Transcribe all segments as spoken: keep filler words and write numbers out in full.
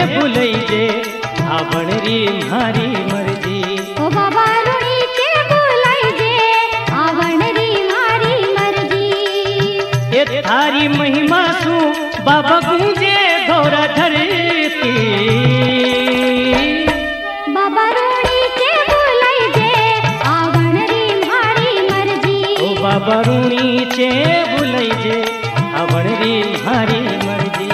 भुलई जे आवण री मारी मर्जी। ओ बाबा रूणी चे भुलई जे आवण री मारी मर्जी। ये थारी महिमा सु बाबा गूंजे धोरा धरती। बाबा रूणी चे भुलई जे आवण री मारी मर्जी। ओ बाबा रूणी चे भुलई जे आवण री मारी मर्जी।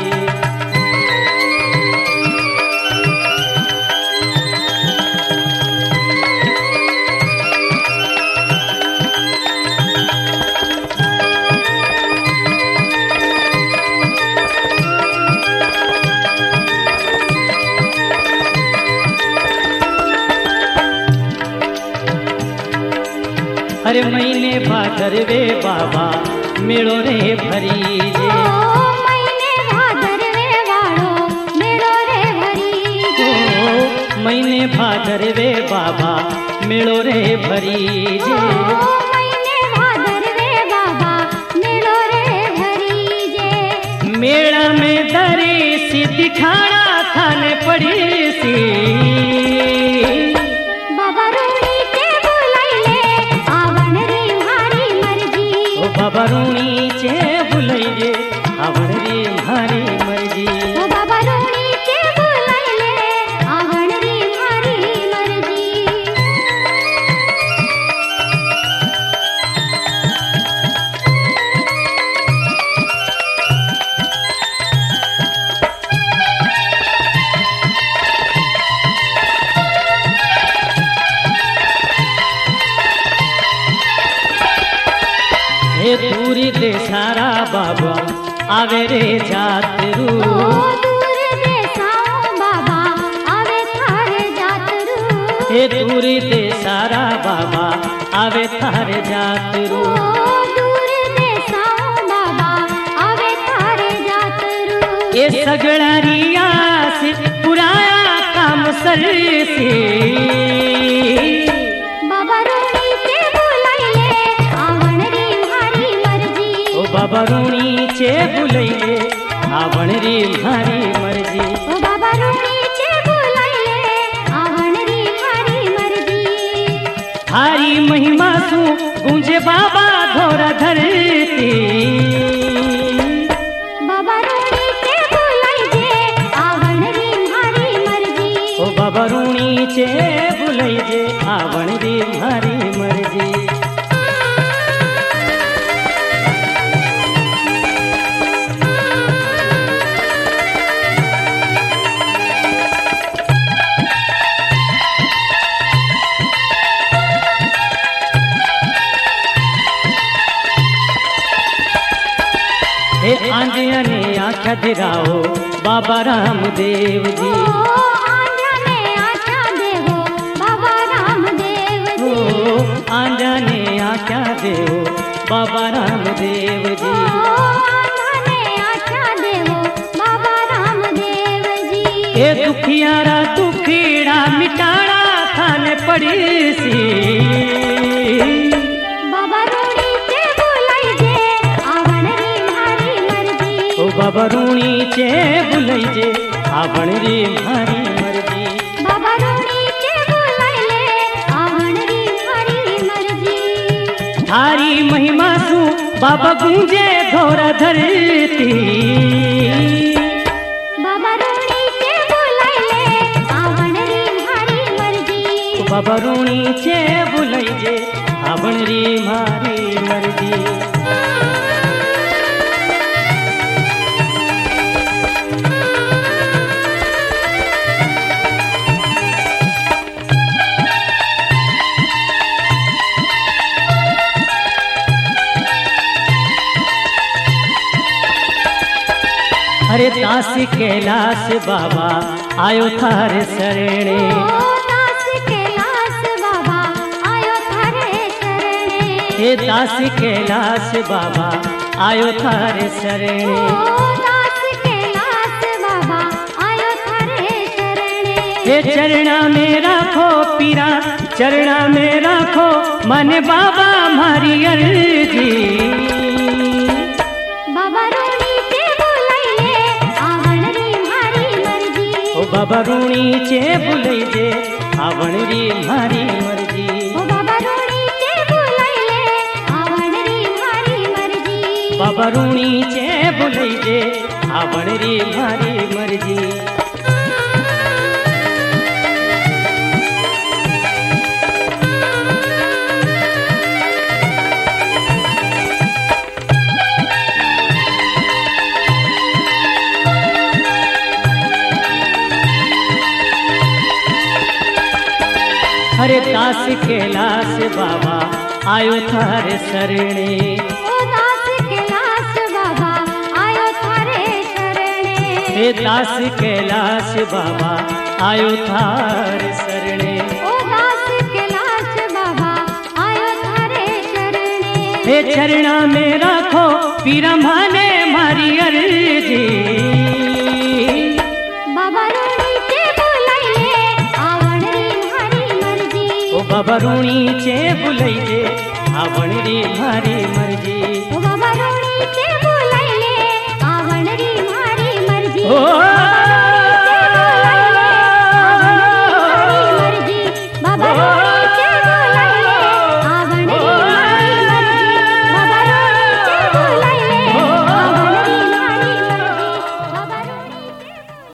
अरे महीने भादरवे बाबा मेळो रे भरी जे। ओ महीने भादरवे वाळो मेळो रे भरी जे। ओ महीने भादरवे बाबा मेळो रे भरी जे। ओ महीने भादरवे बाबा मेळो रे भरी जे। मेळा में दरी सी दिखाड़ा थाने पड़ी सी। बाबा रूणी चे भुलई ले आवण री मारी मर्जी। ओ बाबा रूणी चे भुलई जे आवण री मारी मर्जी। ओ बाबा रूणी चे भुलई ले आवण री मारी मर्जी। हे दूरी दे सारा बाबा आवे रे जातरू। ओ दूर देसाओ बाबा आवे थारे जातरू। हे दूरी दे सारा बाबा आवे थारे जातरू। ओ दूर देसाओ बाबा आवे थारे जातरू। ये सगळा रियास पुराया काम सरसी। बाबा रूणी चे भुलई ले आवण री मारी मर्जी। ओ बाबा रूणी चे भुलई ले आवण री मारी मर्जी। ओ बाबा रूणी चे भुलई ले आवण री मारी मर्जी। थारी महिमा सु गूंजे बाबा धोरा धरती। बाबा रूणी चे भुलई जे आवण री मारी मर्जी। ओ बाबा रूणी चे भुलई जे आवण री मारी मर्जी। हे आंधिया ने आख्या दिराओ बाबा रामदेव जी। ओ आंध्या ने आख्या देवो बाबा रामदेव जी। ओ आंधिया ने आख्या देवो बाबा रामदेव ओ जी। आंध्या ने आख्या देवो बाबा रामदेव जी। हे दुखियारा दुखीड़ा मिटाड़ा थाने पड़ी सी। बाबा रूणी चे भुलई जे आवण री मारी मर्जी। ओ बाबा रूणी चे भुलई जे आवण री मारी मर्जी। बाबा रूणी चे भुलई ले आवण री मारी मर्जी। थारी महिमा सु बाबा गूंजे धोरा धरती। बाबा रूणी चे भुलई ले आवण री मारी मर्जी। ओ बाबा रूणी चे भुलई जे आवण री मारी मर्जी। अरे दासी कैलाश बाबा आयो थारे शरणे। ओ दास कैलाश बाबा आयो थारे शरणे। हे दासी कैलाश बाबा आयो थारे शरणे। ओ दास कैलाश बाबा आयो थारे शरणे। हे चरणा में राखो पीरा चरणा में राखो मन बाबा मारी अर्जी। बाबा रूणी चे बुलई जे आवण री मारी मर्जी। ओ बाबा रूणी चे बुलाई ले आवण री मारी मर्जी। बाबा रूणी चे बुलई जे आवण री मारी मर्जी। अरे दास कैलाश बाबा आयो थारे शरणे। ओ दास कैलाश बाबा आयो थारे शरणे। हे दास कैलाश बाबा आयो थारे शरणे। ओ दास कैलाश बाबा आयो थारे शरणे। हे चरणा में राखो पीरा माने मारी अर्जी। बाबा रूणी चे बुलाई ले आवण री मारी मर्जी। ओ बाबा रूणी चे बुलई जे आवण री मारी मर्जी। ओ